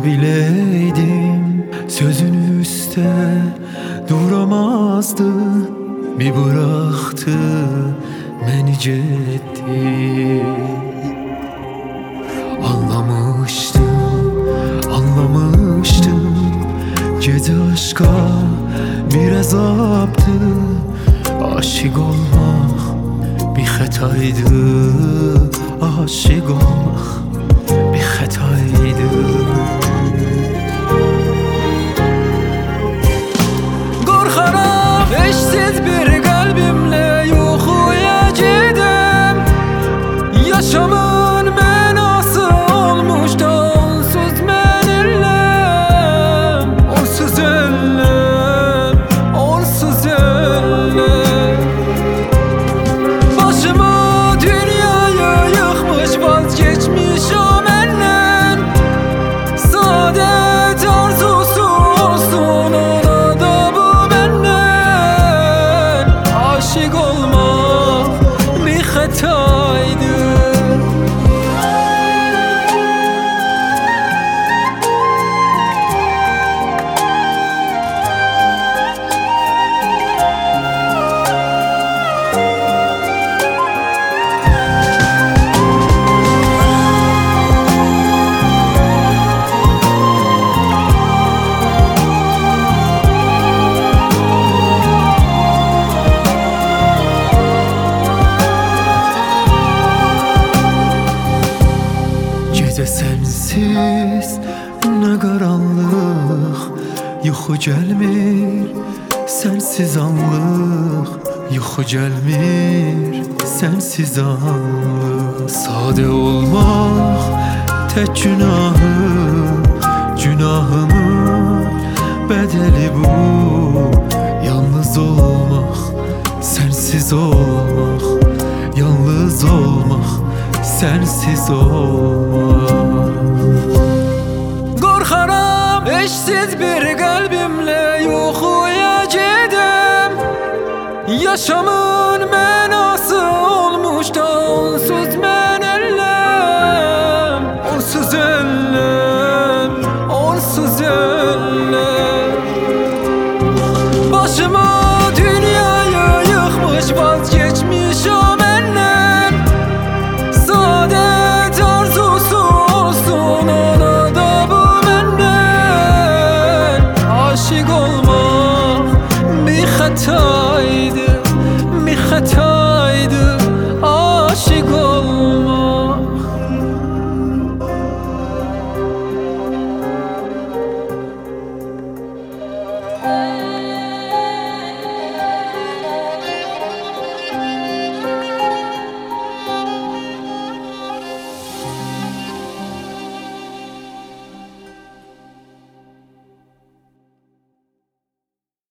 bileydim sözün üstte duramazdı. Bir bıraktı beni ciddi. Anlamıştım gece aşka bir azaptı. Aşık olmak bir hataydı, aşık olmak bir hataydı. Korkaram eşsiz bir kalbimle yuxuya gidem. Yaşamın mənası olmuş da onsuz mən elləm. Onsuz elləm, onsuz elləm. Başımı dünyaya yıkmış, vazgeçmiş o məndən. Saadet arzusu olsun ona da bu məndən. Aşık olmak bir hataydı. Gece sensiz ne karanlık, yuxu gelmir sensiz anlık. Yuxu gelmir sensiz anlık. Sade olmak tek günahımın bedeli bu. Yalnız olmak, sensiz olmak, yalnız olmak, sensiz olmak. Korkaram eşsiz bir kalbimle yuxuya gidem. Yaşamın mənası olmuş da onsuz